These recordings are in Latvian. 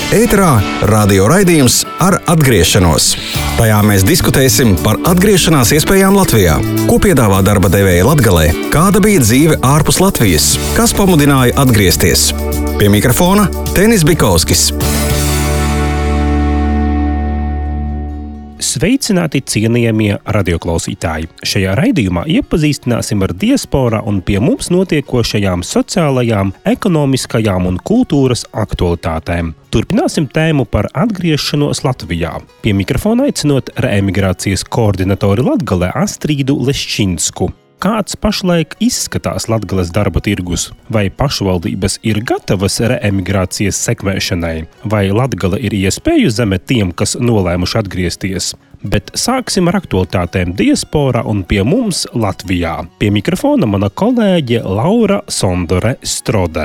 Ēterā radio raidījums ar atgriešanos. Tajā mēs diskutēsim par atgriešanās iespējām Latvijā. Ko piedāvā darba devēja Latgalē? Kāda bija dzīve ārpus Latvijas? Kas pamudināja atgriezties? Pie mikrofona Tenis Bikovskis. Sveicināti, cienījamie radioklausītāji! Šajā raidījumā iepazīstināsim ar diasporā un pie mums notiekošajām sociālajām, ekonomiskajām un kultūras aktualitātēm. Turpināsim tēmu par atgriešanos Latvijā. Pie mikrofona aicinot reemigrācijas koordinatori Latgalē Astrīdu Leščinsku. Kāds pašlaik izskatās Latgales darba tirgus? Vai pašvaldības ir gatavas reemigrācijas sekmēšanai? Vai Latgale ir iespēju zeme tiem, kas nolēmuši atgriezties? Bet sāksim ar aktualitātēm diasporā un pie mums Latvijā. Pie mikrofona mana kolēģe Laura Sondore Strode.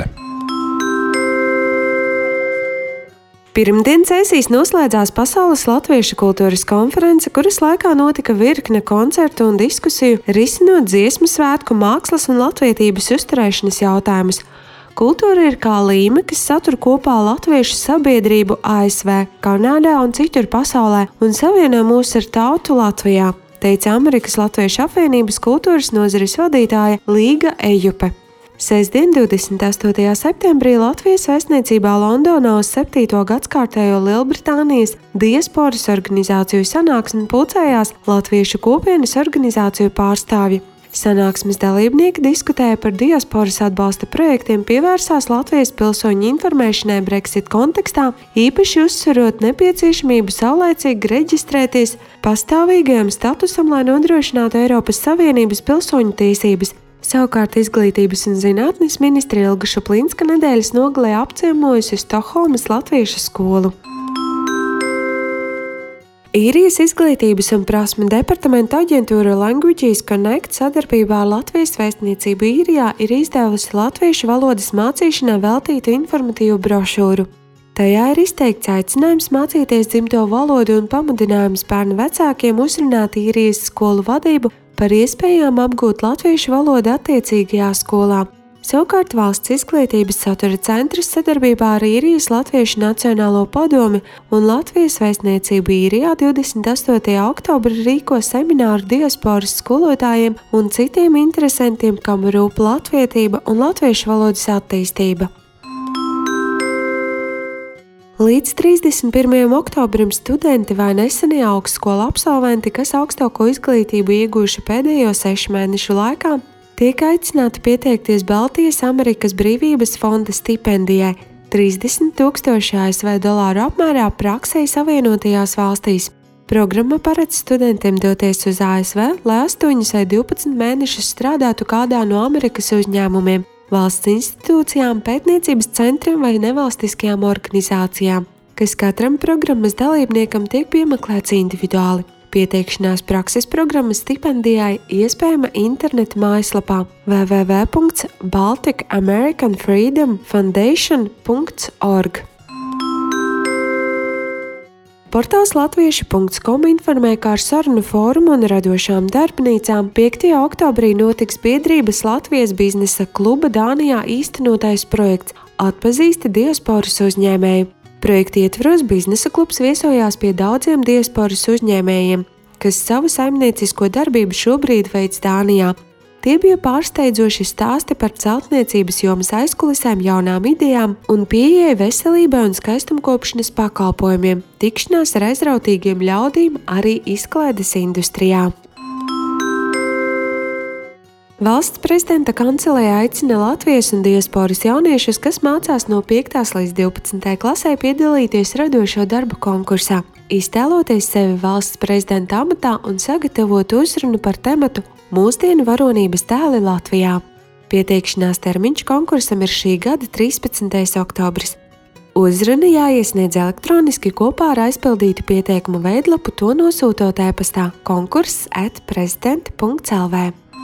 Pirmdien sesijas noslēdzās Pasaules latviešu kultūras konference, kuras laikā notika virkne koncertu un diskusiju, risinot dziesmu svētku, mākslas un latvietības uzturēšanas jautājumus. Kultūra ir kā līme, kas satur kopā latviešu sabiedrību ASV, Kanādā un citur pasaulē un savieno mūs ar tautu Latvijā, teica Amerikas Latviešu apvienības kultūras nozares vadītāja Līga Ejupe. Sestdien, 28. septembrī Latvijas vēstniecībā Londonā uz 7. gadskārtējo Lielbritānijas diasporas organizāciju sanāksmi pulcējās latviešu kopienas organizāciju pārstāvji. Sanāksmes dalībnieki diskutēja par diasporas atbalsta projektiem, pievērsās Latvijas pilsoņu informēšanai Brexit kontekstā, īpaši uzsverot nepieciešamību saulēcīgi reģistrēties pastāvīgajam statusam, lai nodrošinātu Eiropas Savienības pilsoņu tiesības. Savukārt Izglītības un zinātnes ministre Ilga Šuplinska nedēļas nogalē apciemojusi Stokholmas latviešu skolu. Īrijas izglītības un prasmu departamenta aģentūra Languages Connect sadarbībā ar Latvijas vēstniecību Īrijā ir izdevusi latviešu valodas mācīšanai veltītu informatīvu brošūru. Tajā ir izteikts aicinājums mācīties dzimto valodu un pamudinājums bērnu vecākiem uzrunāt Īrijas skolu vadību par iespējām apgūt latviešu valodu attiecīgajā skolā. Savukārt Valsts izglītības satura centrs sadarbībā ar Īrijas Latviešu Nacionālo padomi un Latvijas vēstniecību Īrijā 28. oktobrī rīko semināru diasporas skolotājiem un citiem interesantiem, kam rūp latvietība un latviešu valodas attīstība. Līdz 31. oktobrim studenti vai nesenie augstskolu absolventi, kas augstāko izglītību ieguvuši pēdējo 6 mēnešu laikā, tiek aicināti pieteikties Baltijas Amerikas Brīvības fonda stipendijai 30,000 ASV dolāru apmērā praksei Savienotajās valstīs. Programma paredz studentiem doties uz ASV, lai 8 vai 12 mēnešus strādātu kādā no Amerikas uzņēmumiem, valsts institūcijām, pētniecības centriem vai nevalstiskajām organizācijām, kas katram programmas dalībniekam tiek piemeklēts individuāli. Pieteikšanās prakses programmas stipendijai iespējama interneta mājaslapā www.balticamericanfreedomfoundation.org. Portāls latvieši.com informē, ka ar sarunu fórumu un radošām darbnīcām 5. oktobrī notiks biedrības Latvijas biznesa kluba Dānijā īstenotais projekts Atpazīsti diasporas uzņēmēju. Projekta ietvaros biznesa klubs viesojās pie daudziem diasporas uzņēmējiem, kas savu saimniecisko darbību šobrīd veic Dānijā. Tie bija pārsteidzoši stāsti par celtniecības jomas aizkulisēm, jaunām idejām un pieejai veselībai un skaistumkopšanas pakalpojumiem, tikšanās ar aizrautīgiem ļaudīm arī izklaides industrijā. Valsts prezidenta kancelēja aicina Latvijas un diasporas jauniešus, kas mācās no 5. līdz 12. klasē, piedalīties radošo darbu konkursā, iztēloties sevi valsts prezidenta amatā un sagatavot uzrunu par tematu Mūsdienu varonības tēli Latvijā. Pieteikšanās termiņš konkursam ir šī gada 13. oktobris. Uzruna jāiesniedz elektroniski kopā ar aizpildītu pieteikumu veidlapu, to nosūtot e-pastā konkurss@prezidenti.lv.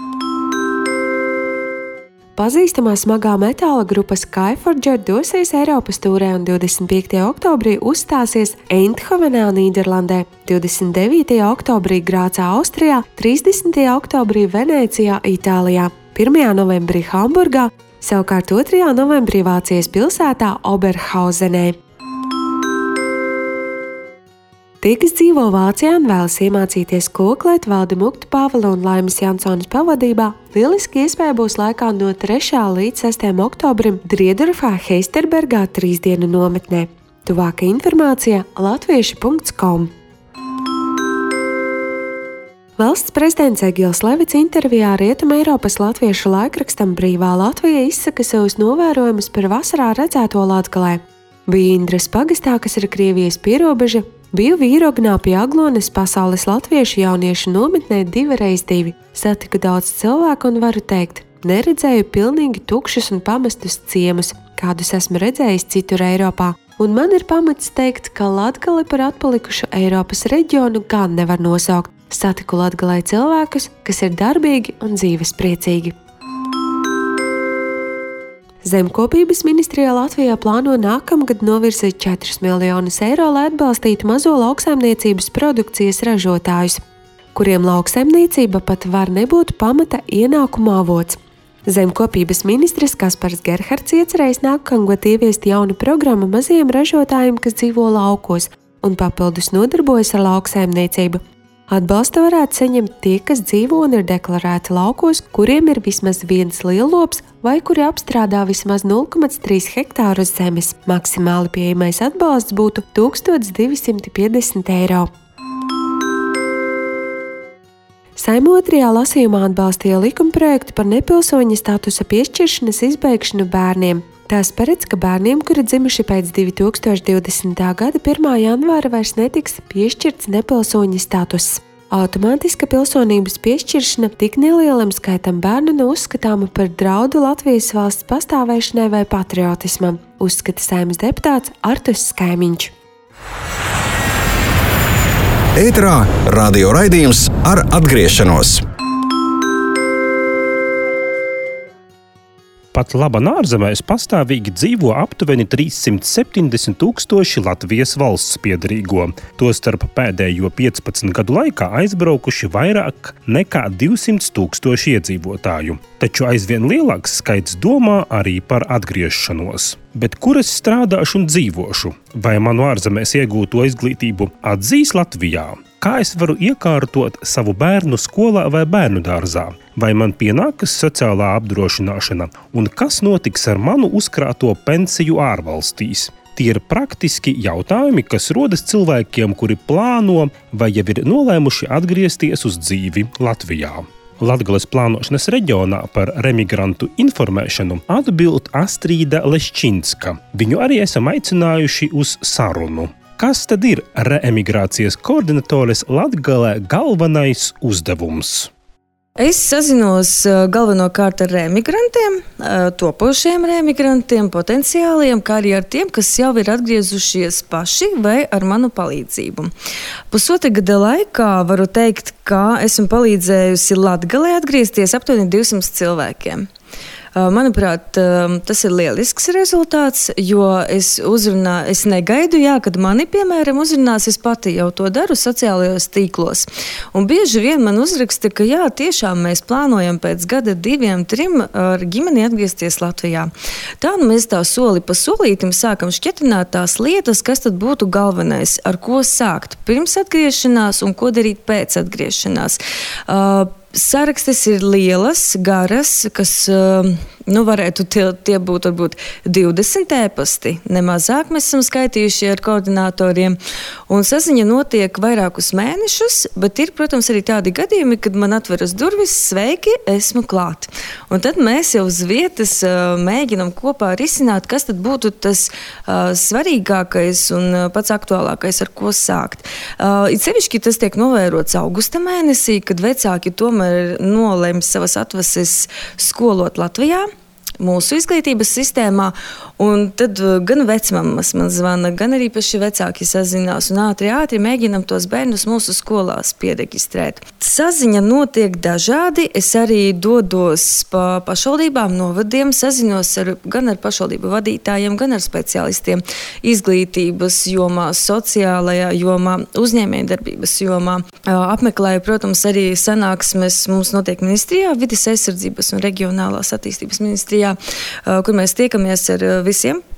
Pazīstamā smagā metāla grupa Skyforger dosies Eiropas tūrē un 25. oktobrī uzstāsies Eindhovenā, Nīderlandē, 29. oktobrī Grācā, Austrijā, 30. oktobrī Venēcijā, Itālijā, 1. novembrī Hamburgā, savukārt 2. novembrī Vācijas pilsētā Oberhausenē. Tie, kas dzīvo Vācijā un vēlas iemācīties koklēt Valdi Muktu Pāvela un Laimas Jansonas pavadībā, lieliski iespēja būs laikā no 3. līdz 6. oktobrim Driedorfā Heisterbergā 3 dienu nometnē. Tuvāka informācija latvieši.com. Valsts prezidents Egils Levits intervijā Rietumeiropas latviešu laikrakstam Brīvā Latvija izsaka savus novērojumus par vasarā redzēto Latgalē. Bija Indras pagastā, kas ir Krievijas pierobeža, biju Vīrognā pie Aglones pasaules latviešu jauniešu nometnē 2x2. Satiku daudz cilvēku un varu teikt, neredzēju pilnīgi tukšus un pamestus ciemus, kādus esmu redzējis citur Eiropā. Un man ir pamats teikt, ka Latgali par atpalikušu Eiropas reģionu gan nevar nosaukt. Satiku Latgalē cilvēkus, kas ir darbīgi un dzīvespriecīgi. Zemkopības ministrijā Latvijā plāno nākamgad novirzīt 4 miljonus eiro, lai atbalstītu mazo lauksaimniecības produkcijas ražotājus, kuriem lauksaimniecība pat var nebūt pamata ienākuma avots. Zemkopības ministrs Kaspars Gerhards iecerējis nākamgad ieviest jaunu programmu mazajiem ražotājiem, kas dzīvo laukos un papildus nodarbojas ar lauksaimniecību. Atbalstu varētu saņemt tie, kas dzīvo un ir deklarēti laukos, kuriem ir vismaz 1 lielops vai kuri apstrādā vismaz 0,3 hektārus zemes. Maksimāli pieejamais atbalsts būtu 1250 eiro. Saeima 2. lasījumā atbalstīja likumprojektu par nepilsoņa statusa piešķiršanas izbeigšanu bērniem. Tās paredz, ka bērniem, kuri dzimuši pēc 2020. gada 1. janvāra, vairs netiks piešķirts nepilsoņa status. Automātiska pilsonības piešķiršana tik nelielam skaitam bērnu nav uzskatāma par draudu Latvijas valsts pastāvēšanai vai patriotismam, uzskata Saeimas deputāts Artus Skaimiņš. Ēterā radio raidījums ar atgriešanos. Pat laban ārzemēs pastāvīgi dzīvo aptuveni 370 000 Latvijas valsts piederīgo. Tostarp pēdējo 15 gadu laikā aizbraukuši vairāk nekā 200 000 iedzīvotāju. Taču aizvien lielāks skaits domā arī par atgriešanos. Bet kur es strādāšu un dzīvošu? Vai manu ārzemēs iegūto izglītību atzīs Latvijā? Kā es varu iekārtot savu bērnu skolā vai bērnu dārzā? Vai man pienākas sociālā apdrošināšana? Un kas notiks ar manu uzkrāto pensiju ārvalstīs? Tie ir praktiski jautājumi, kas rodas cilvēkiem, kuri plāno vai jau ir nolēmuši atgriezties uz dzīvi Latvijā. Latgales plānošanas reģionā par remigrantu informēšanu atbild Astrīda Leščinska. Viņu arī esam aicinājuši uz sarunu. Kas tad ir reemigrācijas koordinatores Latgalē galvenais uzdevums? Es sazinos galvenokārt ar reemigrantiem, topošiem reemigrantiem, potenciāliem, kā arī ar tiem, kas jau ir atgriezušies paši vai ar manu palīdzību. Pusotra gada laikā varu teikt, ka esmu palīdzējusi Latgalē atgriezties aptuveni 200 cilvēkiem. Manuprāt, tas ir lielisks rezultāts, jo es negaidu, kad mani, piemēram, uzrunās, es pati jau to daru sociālajos tīklos. Un bieži vien man uzraksta, ka tiešām mēs plānojam pēc gada 2, 3 ar ģimeni atgriezties Latvijā. Tā mēs tā soli pa solītim sākam šķetrināt tās lietas, kas tad būtu galvenais, ar ko sākt pirms atgriešanās un ko darīt pēc atgriešanās. Sarakstis ir lielas, garas, kas varētu tie būt varbūt 20 ēpasti. Nemazāk mēs esam skaitījuši ar koordinatoriem. Un saziņa notiek vairākus mēnešus, bet ir, protams, arī tādi gadījumi, kad man atveras durvis, sveiki, esmu klāt. Un tad mēs jau uz vietas mēģinam kopā risināt, kas tad būtu tas svarīgākais un pats aktuālākais, ar ko sākt. It sevišķi tas tiek novērots augusta mēnesī, kad vecāki tomēr nolēma savas atvases skolot Latvijā, mūsu izglītības sistēmā, un tad gan vecmammas man zvana, gan arī paši vecāki sazinās un ātri mēģinam tos bērnus mūsu skolās pieregistrēt. Saziņa notiek dažādi, es arī dodos pa pašvaldībām, novadiem, sazinos gan ar pašvaldību vadītājiem, gan ar speciālistiem izglītības jomā, sociālajā jomā, uzņēmējdarbības jomā. Apmeklēju, protams, arī sanāksmes mums notiek ministrijā, vides aizsardzības un reģionālās attīstības ministrijā, kur mēs tiekamies ar visiem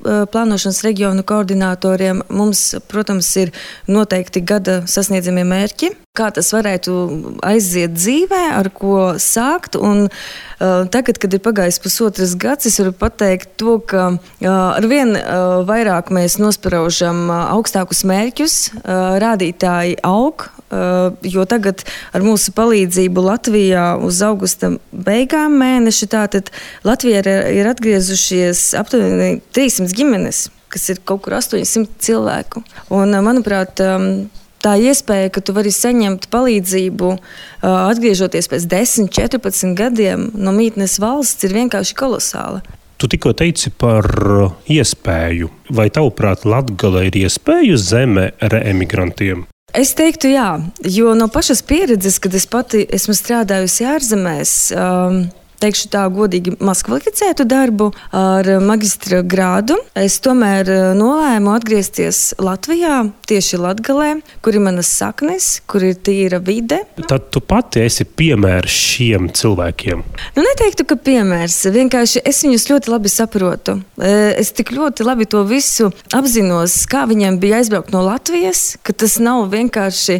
plānošanas reģionu koordinatoriem. Mums, protams, ir noteikti gada sasniedzamie mērķi, kā tas varētu aiziet dzīvē, ar ko sākt. Un tagad, kad ir pagājis pusotras gads, es varu pateikt to, ka arvien vairāk mēs nospraužam augstākus mērķus, rādītāji aug, jo tagad ar mūsu palīdzību Latvijā uz augusta beigām mēneša tātad Latvijā ir atgriezušies aptuveni 300 ģimenes, kas ir kaut kur 800 cilvēku. Un, manuprāt, tā iespēja, ka tu vari saņemt palīdzību atgriežoties pēc 10, 14 gadiem no mītnes valsts ir vienkārši kolosāla. Tu tikko teici par iespēju. Vai tavuprāt Latgale ir iespēju zeme reemigrantiem? Es teiktu jā, jo no pašas pieredzes, kad es pati esmu strādājusi ārzemēs, teikšu tā godīgi, maz kvalificētu darbu ar magistra grādu. Es tomēr nolēmu atgriezties Latvijā, tieši Latgalē, kur ir manas saknes, kur ir tīra vide. Tad tu pati esi piemērs šiem cilvēkiem? Neteiktu, ka piemērs. Vienkārši es viņus ļoti labi saprotu. Es tik ļoti labi to visu apzinos, kā viņiem bija aizbraukt no Latvijas, ka tas nav vienkārši,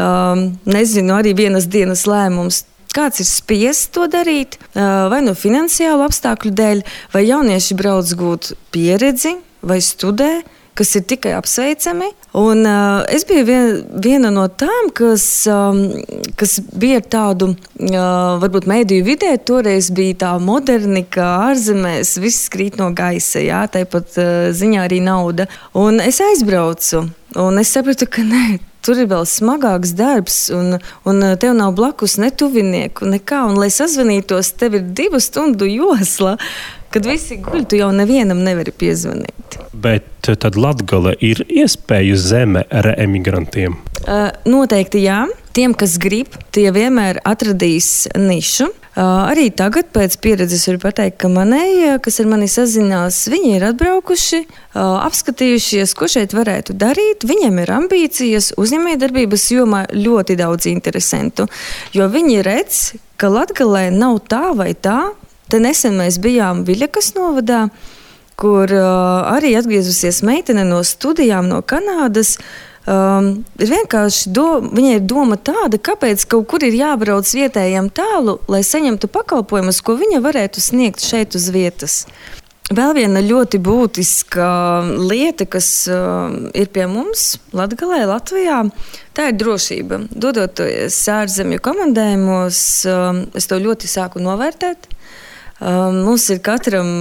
arī vienas dienas lēmums. Kāds ir spiests to darīt, vai no finansiālu apstākļu dēļ, vai jaunieši brauc gūt pieredzi, vai studē, kas ir tikai apsveicami. Un es biju viena no tām, kas bija tādu, varbūt mēdīju vidē, toreiz bija tā moderni, ka ārzemēs viss krīt no gaisa, jā, tāpat ziņā arī nauda. Un es aizbraucu, un es sapratu, ka nē, tur ir vēl smagāks darbs, un tev nav blakus ne tuvinieku, nekā. Un, lai sazvanītos, tev ir 2 stundu josla, kad visi guļ, tu jau nevienam nevari piezvanīt. Bet tad Latgale ir iespēju zeme reemigrantiem? Noteikti jā. Tiem, kas grib, tie vienmēr atradīs nišu. Arī tagad pēc pieredzes varu pateikt, ka manēji, kas ar mani sazinās, viņi ir atbraukuši, apskatījušies, ko šeit varētu darīt. Viņiem ir ambīcijas, uzņēmējdarbības jomā ļoti daudz interesantu, jo viņi redz, ka Latgalē nav tā vai tā. Te nesen mēs bijām Viļakas novadā, kur arī atgriezusies meitene no studijām no Kanādas. Ir vienkārši viņai ir doma tāda, kāpēc kaut kur ir jābrauc vietējiem tālu, lai saņemtu pakalpojumus, ko viņa varētu sniegt šeit uz vietas. Vēl viena ļoti būtiska lieta, kas ir pie mums Latgalē, Latvijā, tā ir drošība. Dodoties ārzemju komandējumos, es to ļoti sāku novērtēt. Mums ir katram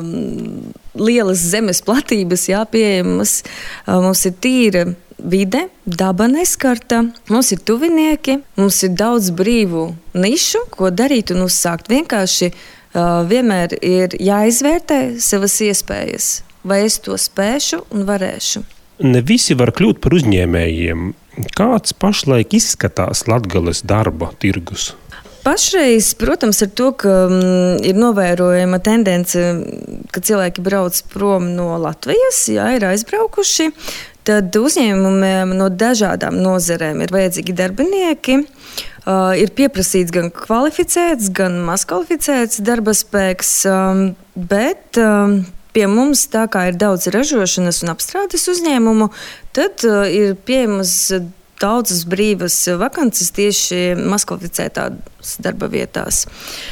lielas zemes platības pieejamas, mums ir tīra vide, daba neskarta, mums ir tuvinieki, mums ir daudz brīvu nišu, ko darīt un uzsākt. Vienkārši vienmēr ir jāizvērtē savas iespējas, vai es to spēšu un varēšu. Ne visi var kļūt par uzņēmējiem. Kāds pašlaik izskatās Latgales darba tirgus? Pašreiz, protams, ar to, ka ir novērojama tendence, ka cilvēki brauc prom no Latvijas, ir aizbraukuši, tad uzņēmumiem no dažādām nozerēm ir vajadzīgi darbinieki. Ir pieprasīts gan kvalificēts, gan mazkvalificēts darba spēks, bet pie mums, tā kā ir daudz ražošanas un apstrādes uzņēmumu, tad ir pieejamas daudzas brīvas vakances tieši mazkvalificētās darba vietās.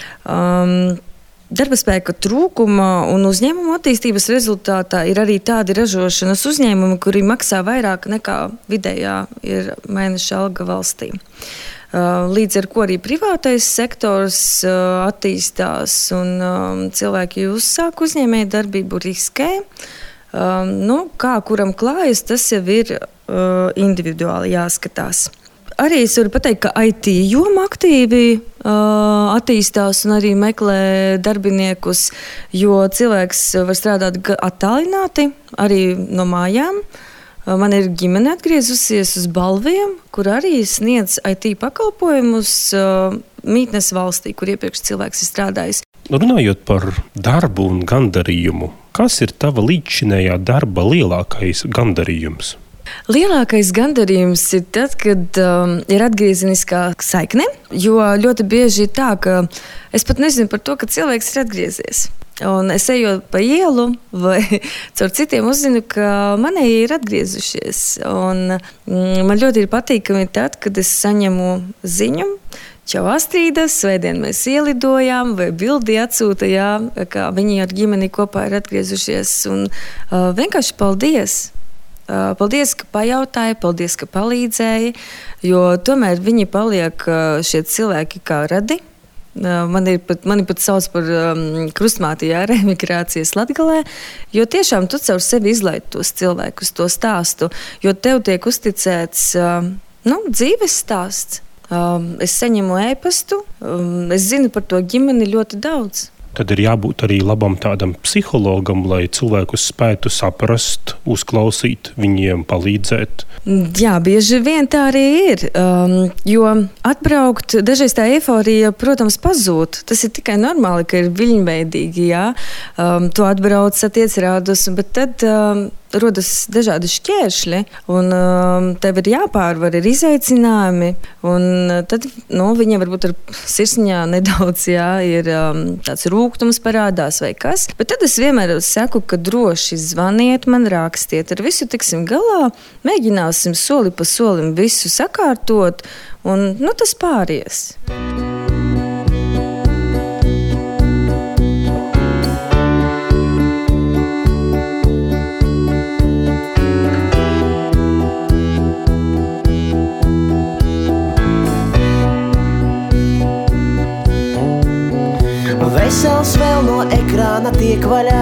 Darba spēka trūkuma un uzņēmuma attīstības rezultātā ir arī tādi ražošanas uzņēmumi, kuri maksā vairāk nekā vidējā ir mēneša alga valstī. Līdz ar ko arī privātais sektors attīstās un cilvēki uzsāk uzņēmēju darbību, riskē. Kā kuram klājas, tas jau ir individuāli jāskatās. Arī es varu pateikt, ka IT joma aktīvi attīstās un arī meklē darbiniekus, jo cilvēks var strādāt attālināti, arī no mājām. Man ir ģimene atgriezusies uz Balviem, kur arī sniedz IT pakalpojumus mītnes valstī, kur iepriekš cilvēks ir strādājis. Runājot par darbu un gandarījumu, kas ir tava līdzšinējā darba lielākais gandarījums? Lielākais gandarījums ir tad, kad ir atgriezeniskā saikne, jo ļoti bieži ir tā, ka es pat nezinu par to, ka cilvēks ir atgriezies. Un es ejot pa ielu vai caur citiem uzzinu, ka manēji ir atgriezušies. Un man ļoti ir patīkami tad, kad es saņemu ziņu. Čau, Astrīda, svētdien mēs ielidojām, vai bildi atsūta, jā, kā viņi ar ģimeni kopā ir atgriezušies. Un vienkārši paldies! Paldies, ka pajautāja, paldies, ka palīdzēja, jo tomēr viņi paliek šie cilvēki kā radi. Mani pat sauc par krustmāti, jā, reemigrācijas Latgalē, jo tiešām tu caur sevi izlaid tos cilvēkus, to stāstu, jo tev tiek uzticēts dzīves stāsts. Es saņemu ēpastu, es zinu par to ģimeni ļoti daudz. Tad ir jābūt arī labam tādam psihologam, lai cilvēkus spētu saprast, uzklausīt, viņiem palīdzēt. Jā, bieži vien tā arī ir, jo atbraukt, dažreiz tā eiforija, protams, pazūd. Tas ir tikai normāli, ka ir viļņveidīgi, jā. Tu atbrauc, satiec rādus, bet tad rodas dažādi šķēršļi, un tev ir jāpārvar, ir izaicinājumi, un tad, viņiem varbūt ar sirsniņā nedaudz, jā, ir tāds rūgtums parādās vai kas, bet tad es vienmēr saku, ka droši zvaniet man, rakstiet, ar visu tiksim galā, mēģināsim soli pa solim visu sakārtot, un, tas pāries. Vesels vēl no ekrāna tiek vaļā,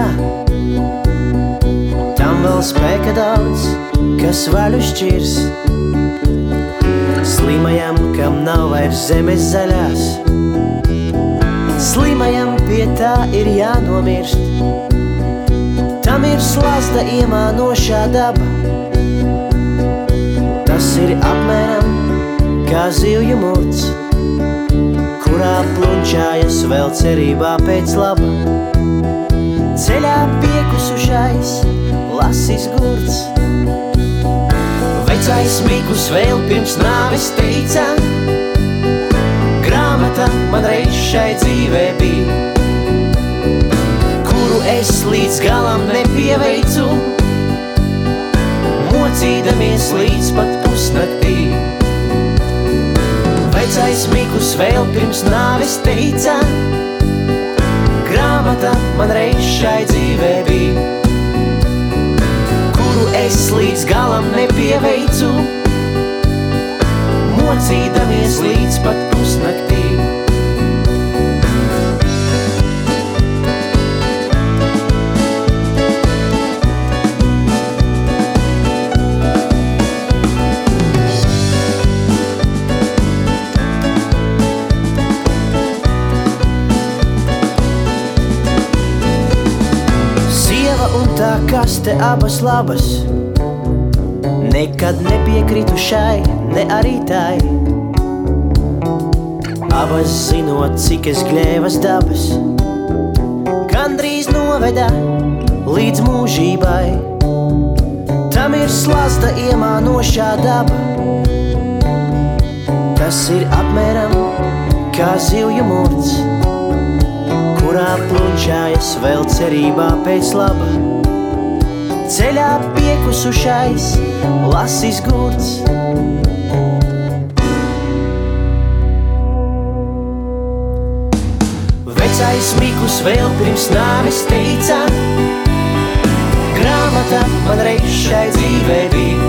tam vēl spēka daudz, kas vaļu šķirs. Slimajam, kam nav vairs zemes zaļās, slimajam pie tā ir jānomirst. Tam ir slazda iemānošā daba, tas ir apmēram kā zivju murts, kurā plunčājas vēl cerībā pēc laba. Ceļā piekusušais lasis gurts, vecais Mikus vēl pirms nāves teica, grāmata man reiz šai dzīvē bija, kuru es līdz galam nepieveicu, mocīdamies līdz pat pusnaktī. Vecais Mikus vēl pirms nāves teica, grāmata man reiz šai dzīvē bija, kuru es līdz galam nepieveicu, mocīdamies līdz pat pusnaktī. Tā kaste abas labas, nekad nepiekritu šai, ne arī tai. Abas zinot, cik es gļēvas dabas, gandrīz noveda līdz mūžībai. Tam ir slazda iemānošā daba, tas ir apmēram kā zivju murts, kurā plunčājas vēl cerībā pēc laba. Ceļā piekusušais lasis gurts, vecais Mikus vēl pirms nāves teica, grāmata man reiz šai dzīvē bija,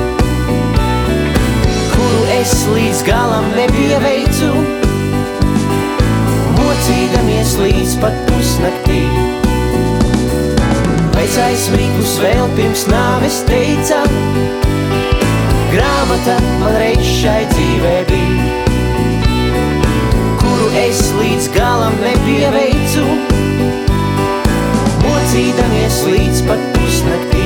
kuru es līdz galam nepieveicu, mocīdamies līdz pat pusnaktī. Vecais Mikus vēl pirms nāves teica, grāmata man reiz šai dzīvē bija, kuru es līdz galam nepieveicu, mocīdamies līdz pat pusnaktī.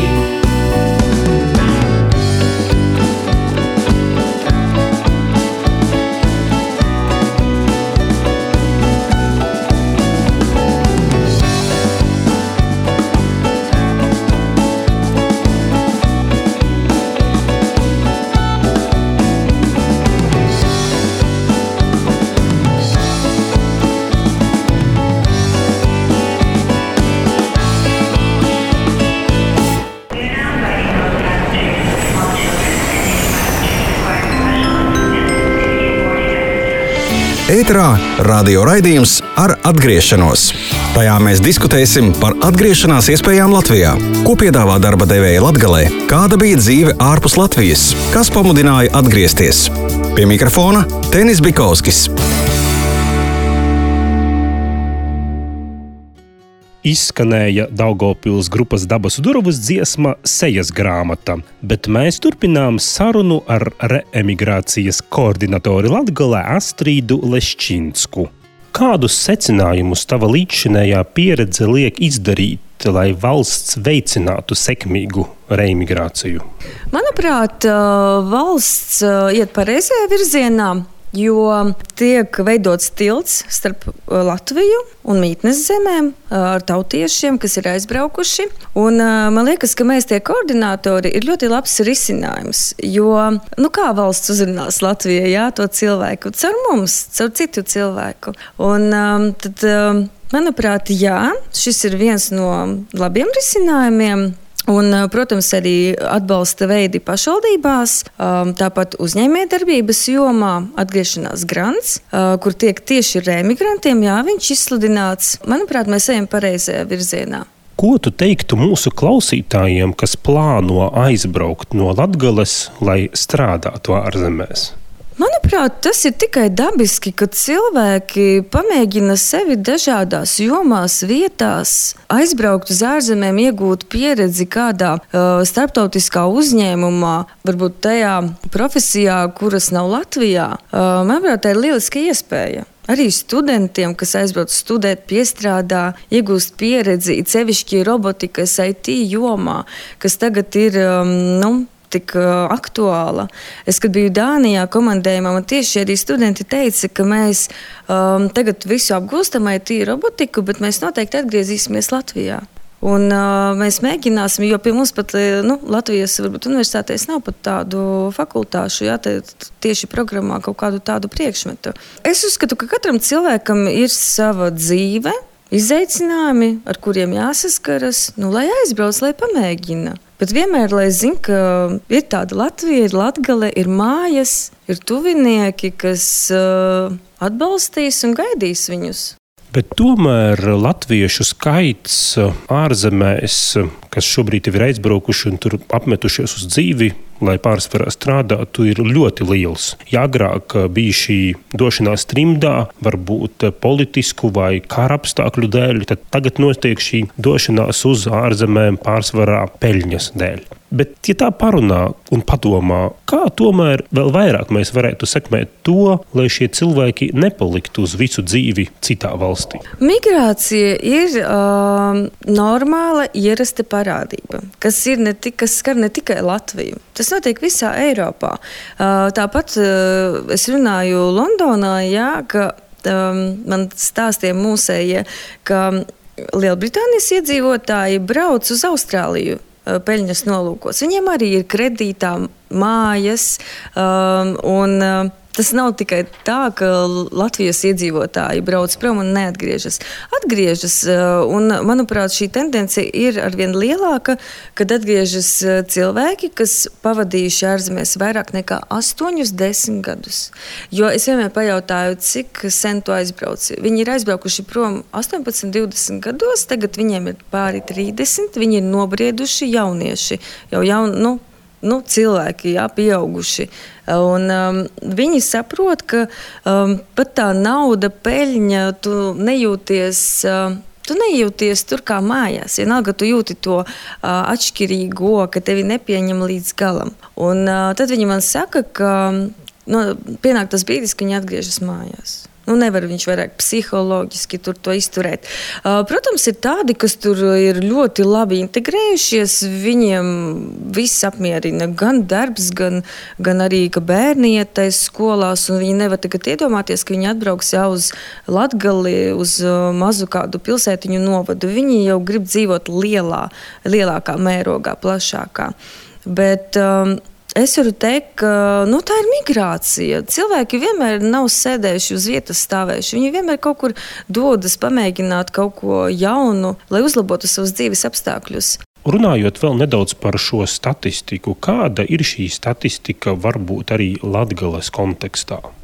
Ēterā radio raidījums ar atgriešanos. Tajā mēs diskutēsim par atgriešanās iespējām Latvijā. Ko piedāvā darba devēja Latgalē? Kāda bija dzīve ārpus Latvijas? Kas pamudināja atgriezties? Pie mikrofona Tenis Bikovskis. Izskanēja Daugavpils grupas Dabas durvis dziesma Sejas grāmata, bet mēs turpinām sarunu ar reemigrācijas koordinatori Latgalē Astrīdu Leščinsku. Kādus secinājumus tava līdzšinējā pieredze liek izdarīt, lai valsts veicinātu sekmīgu reemigrāciju? Manuprāt, valsts iet pareizajā virzienā, jo tiek veidots tilts starp Latviju un mītnes zemēm ar tautiešiem, kas ir aizbraukuši. Un man liekas, ka mēs tie koordinātori ir ļoti labs risinājums, jo kā valsts uzrunās Latvijai, to cilvēku? Caur mums, caur citu cilvēku. Un tad, manuprāt, šis ir viens no labiem risinājumiem. Un, protams, arī atbalsta veidi pašvaldībās, tāpat uzņēmējdarbības jomā atgriešanās grants, kur tiek tieši reemigrantiem, viņš izsludināts. Manuprāt, mēs ejam pareizajā virzienā. Ko tu teiktu mūsu klausītājiem, kas plāno aizbraukt no Latgales, lai strādātu ārzemēs? Manuprāt, tas ir tikai dabiski, ka cilvēki pamēģina sevi dažādās jomās, vietās, aizbraukt uz ārzemēm, iegūt pieredzi kādā starptautiskā uzņēmumā, varbūt tajā profesijā, kuras nav Latvijā. Manuprāt, tā ir lieliska iespēja. Arī studentiem, kas aizbrauc studēt, piestrādā, iegūst pieredzi, sevišķi robotikas IT jomā, kas tagad ir, tik aktuāla. Es, kad biju Dānijā komandējumā, man tieši arī studenti teica, ka mēs tagad visu apgūstam IT robotiku, bet mēs noteikti atgriezīsimies Latvijā. Un mēs mēģināsim, jo pie mums pat Latvijas universitātēs nav pat tādu fakultāšu, tieši programmā kaut kādu tādu priekšmetu. Es uzskatu, ka katram cilvēkam ir sava dzīve, izaicinājumi, ar kuriem jāsaskaras, lai aizbrauc, lai pamēģina. Bet vienmēr, lai zina, ka ir tāda Latvija, ir Latgale, ir mājas, ir tuvinieki, kas atbalstīs un gaidīs viņus. Bet tomēr latviešu skaits ārzemēs, kas šobrīd ir aizbraukuši un tur apmetušies uz dzīvi, lai pārsvarā strādātu, ir ļoti liels. Ja agrāk bija šī došanās trimdā, varbūt politisku vai kara apstākļu dēļ, tad tagad notiek šī došanās uz ārzemēm pārsvarā peļņas dēļ. Bet, ja tā parunā un padomā, kā tomēr vēl vairāk mēs varētu sekmēt to, lai šie cilvēki nepaliktu uz visu dzīvi citā valstī? Migrācija ir normāla, ierasta parādība, kas skar ne tikai Latviju. Tas notiek visā Eiropā. Tāpat es runāju Londonā, ka man stāstīja mūsējie, ka Lielbritānijas iedzīvotāji brauc uz Austrāliju peļņas nolūkos. Viņiem arī ir kredītā mājas, un tas nav tikai tā, ka Latvijas iedzīvotāji brauc prom un neatgriežas. Atgriežas, un, manuprāt, šī tendence ir arvien lielāka, kad atgriežas cilvēki, kas pavadījuši ārzemēs vairāk nekā 8-10 gadus. Jo es vienmēr pajautāju, cik sen tu aizbrauci. Viņi ir aizbraukuši prom 18-20 gados, tagad viņiem ir pāri 30, viņi ir nobrieduši jaunieši, jau cilvēki, pieauguši. Un viņi saprot, ka pat tā nauda, peļņa, tu nejūties tur kā mājās. Vienalga, tu jūti to atšķirīgo, ka tevi nepieņem līdz galam. Un tad viņi man saka, ka pienāk tas brīdis, ka viņi atgriežas mājās. Nevar viņš vairāk psiholoģiski to izturēt. Protams, ir tādi, kas tur ir ļoti labi integrējušies. Viņiem viss apmierina, gan darbs, gan arī, ka bērni iet tais skolās, un viņi nevar tagad iedomāties, ka viņi atbrauks jau uz Latgali, uz mazu kādu pilsētiņu novadu. Viņi jau grib dzīvot lielākā mērogā, plašākā. Bet es varu teikt, ka tā ir migrācija. Cilvēki vienmēr nav sēdējuši uz vietas stāvējuši. Viņi vienmēr kaut kur dodas pamēģināt kaut ko jaunu, lai uzlabotu savus dzīves apstākļus. Runājot vēl nedaudz par šo statistiku, kāda ir šī statistika varbūt arī Latgales kontekstā?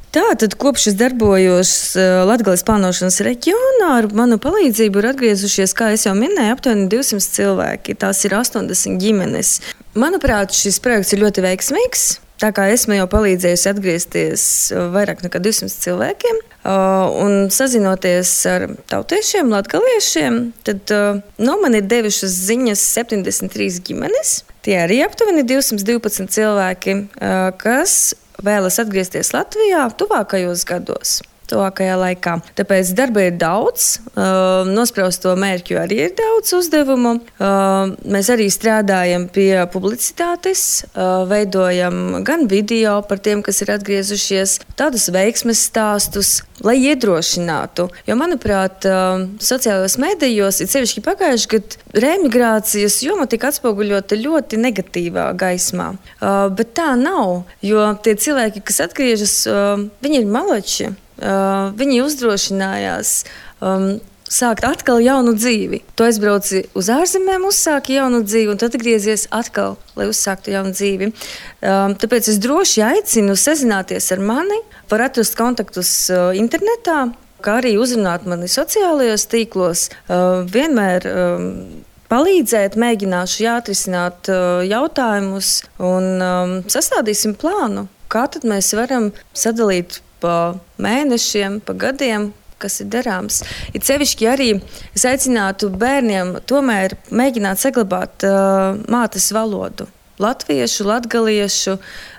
Tātad, kopš es darbojos Latgales plānošanas reģionā, ar manu palīdzību ir atgriezušies, kā es jau minēju, aptuveni 200 cilvēki. Tās ir 80 ģimenes. Manuprāt, šis projekts ir ļoti veiksmīgs. Tā kā esmu jau palīdzējusi atgriezties vairāk nekā 200 cilvēkiem un sazinoties ar tautiešiem, latgaliešiem, tad man ir devušas ziņas 73 ģimenes. Tie arī aptuveni 212 cilvēki, kas vēlas atgriezties Latvijā tuvākajos gados. Tuvākajā laikā. Tāpēc darba ir daudz, nosprausto mērķu arī ir daudz uzdevumu. Mēs arī strādājam pie publicitātes, veidojam gan video par tiem, kas ir atgriezušies, tādus veiksmes stāstus, lai iedrošinātu. Jo, manuprāt, sociālajos medijos, it sevišķi pagājuši gadu, reemigrācijas joma tika atspoguļota ļoti negatīvā gaismā. Bet tā nav, jo tie cilvēki, kas atgriežas, viņi ir maloči. Viņi uzdrošinājās sākt atkal jaunu dzīvi. Tu aizbrauci uz ārzemēm, uzsāki jaunu dzīvi, un tad atgriezies atkal, lai uzsāktu jaunu dzīvi. Tāpēc es droši aicinu sazināties ar mani, var atrast kontaktus internetā, kā arī uzrunāt mani sociālajos tīklos. Vienmēr palīdzēt, mēģināšu atrisināt jautājumus un sastādīsim plānu, kā tad mēs varam sadalīt pa mēnešiem, pa gadiem, kas ir darāms. It sevišķi arī es aicinātu bērniem tomēr mēģināt saglabāt mātes valodu. Latviešu, latgaliešu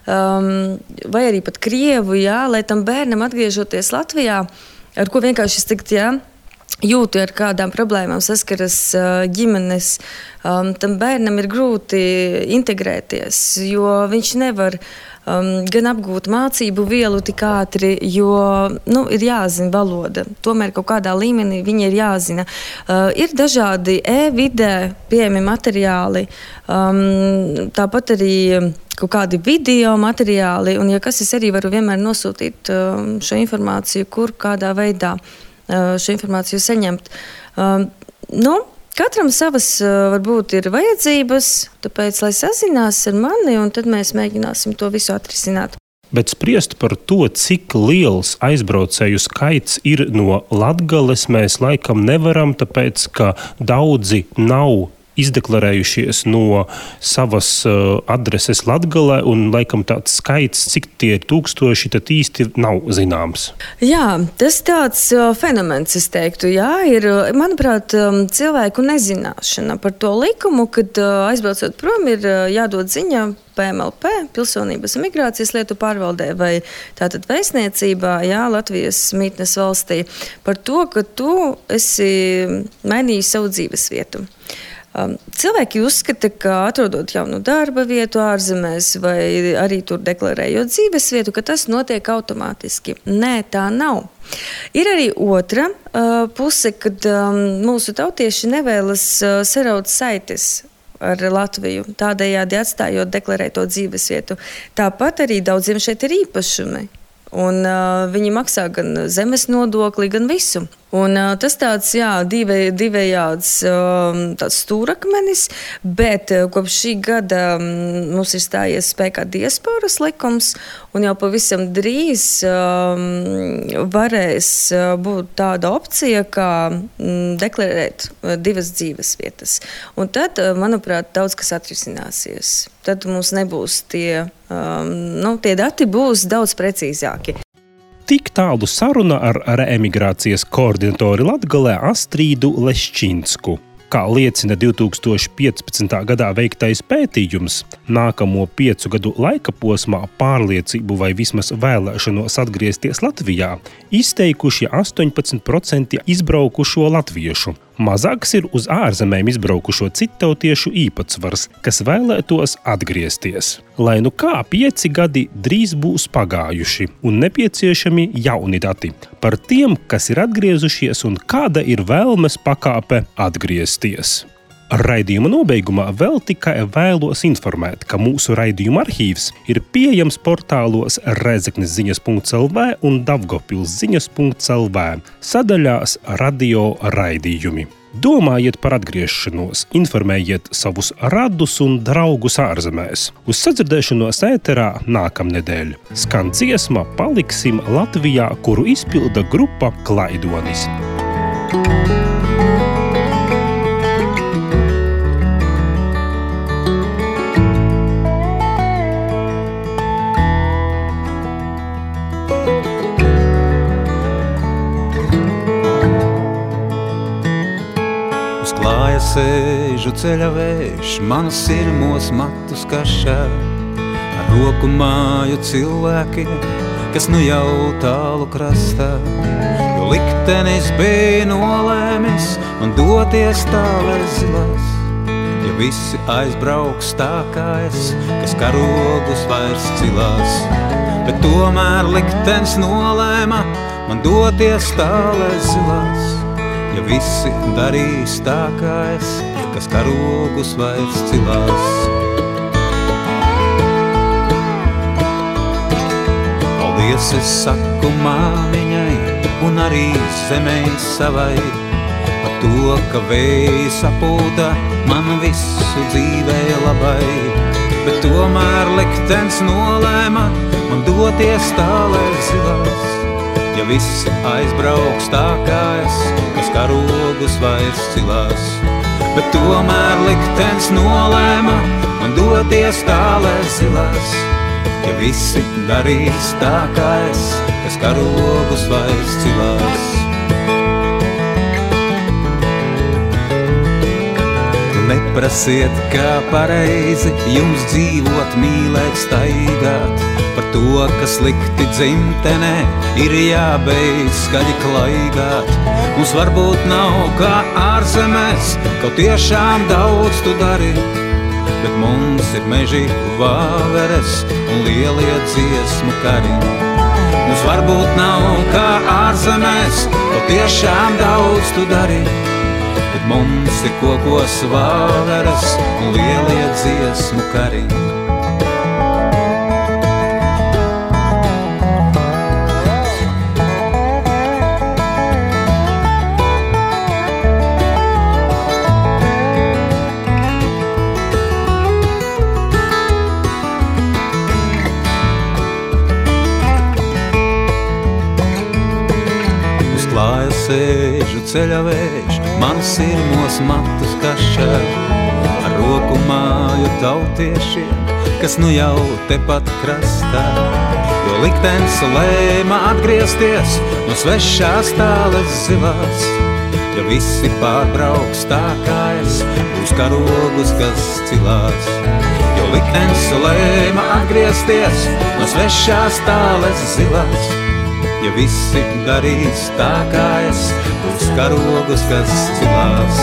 vai arī pat krievu, lai tam bērnam atgriežoties Latvijā, ar ko vienkārši es tagad, jūtu, ar kādām problēmām saskaras ģimenes, tam bērnam ir grūti integrēties, jo viņš nevar gan apgūt mācību vielu tik ātri, jo ir jāzina valoda. Tomēr kaut kādā līmenī viņa ir jāzina. Ir dažādi e-vidē pieejami materiāli, tāpat arī kaut kādi video materiāli, un ja kas, es arī varu vienmēr nosūtīt šo informāciju, kur kādā veidā šo informāciju saņemt. Katram savas varbūt ir vajadzības, tāpēc, lai sazinās ar mani, un tad mēs mēģināsim to visu atrisināt. Bet spriest par to, cik liels aizbraucēju skaits ir no Latgales, mēs laikam nevaram, tāpēc, ka daudzi nav izdeklarējušies no savas adreses Latgalē, un laikam tāds skaits, cik tie ir tūkstoši, tad īsti nav zināms. Jā, tas tāds fenomens, es teiktu, ir, manuprāt, cilvēku nezināšana par to likumu, kad aizbraucot prom ir jādod ziņa PMLP, Pilsonības un migrācijas lietu pārvaldē vai tātad vēstniecībā, Latvijas mītnes valstī, par to, ka tu esi mainījis savu dzīves vietu. Cilvēki uzskata, ka atrodot jaunu darba vietu ārzemēs vai arī tur deklarējot dzīves vietu, ka tas notiek automātiski. Nē, tā nav. Ir arī otra puse, kad mūsu tautieši nevēlas saraut saites ar Latviju, tādējādi atstājot deklarēto dzīves vietu. Tāpat arī daudziem šeit ir īpašumi. Un viņi maksā gan zemes nodokli, gan visu. Un tas tāds, divējāds tāds stūrakmenis, bet kopš šī gada mums ir stājies spēkā diasporas likums, un jau pavisam drīz varēs būt tāda opcija, kā deklarēt divas dzīves vietas. Un tad, manuprāt, daudz kas atrisināsies. Tad mums nebūs tie dati būs daudz precīzāki. Tik tālu saruna ar reemigrācijas koordinatori Latgalē Astrīdu Leščinsku. Kā liecina 2015. gadā veiktais pētījums, nākamo 5 gadu laika posmā pārliecību vai vismaz vēlēšanos atgriezties Latvijā izteikuši 18% izbraukušo latviešu. Mazāks ir uz ārzemēm izbraukušo citautiešu īpatsvars, kas vēlētos atgriezties. Lai nu kā 5 gadi drīz būs pagājuši un nepieciešami jauni dati par tiem, kas ir atgriezušies un kāda ir vēlmes pakāpe atgriezties. Raidījuma nobeigumā vēl tikai vēlos informēt, ka mūsu raidījuma arhīvs ir pieejams portālos rezeknesziņas.lv un Daugavpils ziņas.lv sadaļās radio raidījumi. Domājiet par atgriešanos, informējiet savus radus un draugus ārzemēs. Uz sadzirdēšanos ēterā nākamnedēļ. Skan dziesma Paliksim Latvijā, kuru izpilda grupa Klaidonis. Sēžu ceļa vējš, manus sirmos matus kašā, ar roku māju cilvēkiem, kas nu jau tālu krastā. Jo liktenis bija nolēmis man doties tālēs zilās, ja visi aizbrauks tā kā es, kas karogus vairs cilās. Bet tomēr liktenis nolēma man doties tālēs zilās, ja visi darīs tā kā es, kas karogus vairs cilās. Paldies es saku māmiņai un arī zemei savai, par to, ka vējs sapūta man visu dzīvē labai. Bet tomēr liktenis nolēma man doties tālēs zilās, ja visi aizbrauks tā kā es, kas karogus vairs cilās. Bet tomēr liktenis nolēma man doties tālēs zilās, ja visi darīs tā kā es, kas karogus vairs cilās. Neprasiet, kā pareizi jums dzīvot, mīlēt, staigāt, par to, kas slikti dzimtenē, ir jābeidz skaļi klaigāt. Mums varbūt nav kā ārzemēs, kaut tiešām daudz tu dari, bet mums ir meži vāveres un lielie dziesmu kari. Mums varbūt nav kā ārzemēs, kaut tiešām daudz tu dari, bet mums ir kokos vāveres un lielie dziesmu kari. Sēžu ceļa vējš, manus sirmos matus kašā, ar roku māju tautiešiem, kas nu jau tepat krastā. Jo liktenis lēma atgriezties no svešās tāles zilās, ja visi pārbrauks tā kā es, būs karogus, kas cilās. Jo liktenis lēma atgriezties no svešās tāles zilās, ja visi darīs tā kā es, būs karogus, kas cilās.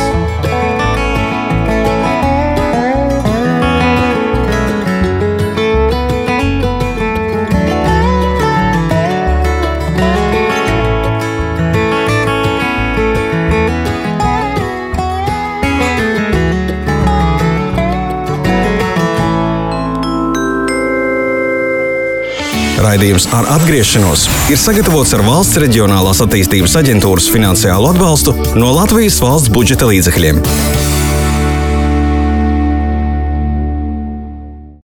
Raidījums ar atgriešanos ir sagatavots ar Valsts Reģionālās attīstības aģentūras finansiālu atbalstu no Latvijas valsts budžeta līdzekļiem.